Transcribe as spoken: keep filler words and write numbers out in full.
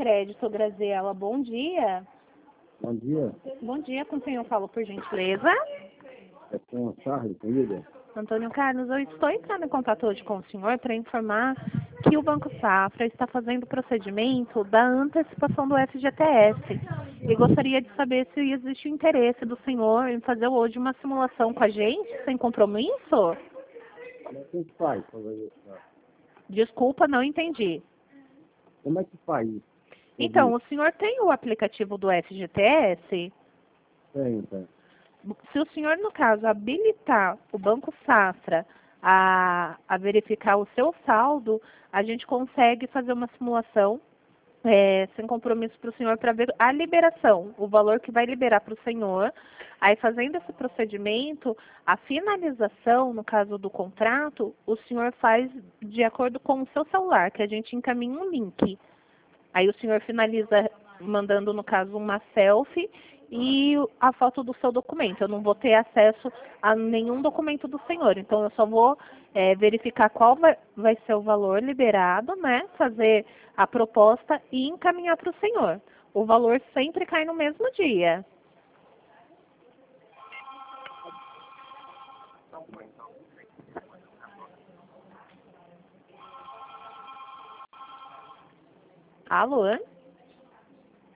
Crédito Graziela, bom dia. Bom dia. Bom dia, com quem eu falo, por gentileza? É com o Charles, querida. Antônio Carlos, eu estou entrando em contato hoje com o senhor para informar que o Banco Safra está fazendo o procedimento da antecipação do F G T S. E gostaria de saber se existe o interesse do senhor em fazer hoje uma simulação com a gente, sem compromisso? Como é que faz? pra fazer isso? Desculpa, não entendi. Como é que faz isso? Então, o senhor tem o aplicativo do F G T S? Tem, tem. Se o senhor, no caso, habilitar o Banco Safra a, a verificar o seu saldo, a gente consegue fazer uma simulação é, sem compromisso para o senhor para ver a liberação, o valor que vai liberar para o senhor. Aí, fazendo esse procedimento, a finalização, no caso do contrato, o senhor faz de acordo com o seu celular, que a gente encaminha um link. Aí o senhor finaliza mandando, no caso, uma selfie e a foto do seu documento. Eu não vou ter acesso a nenhum documento do senhor, então eu só vou é, verificar qual vai, vai ser o valor liberado, né? Fazer a proposta e encaminhar para o senhor. O valor sempre cai no mesmo dia. Alô?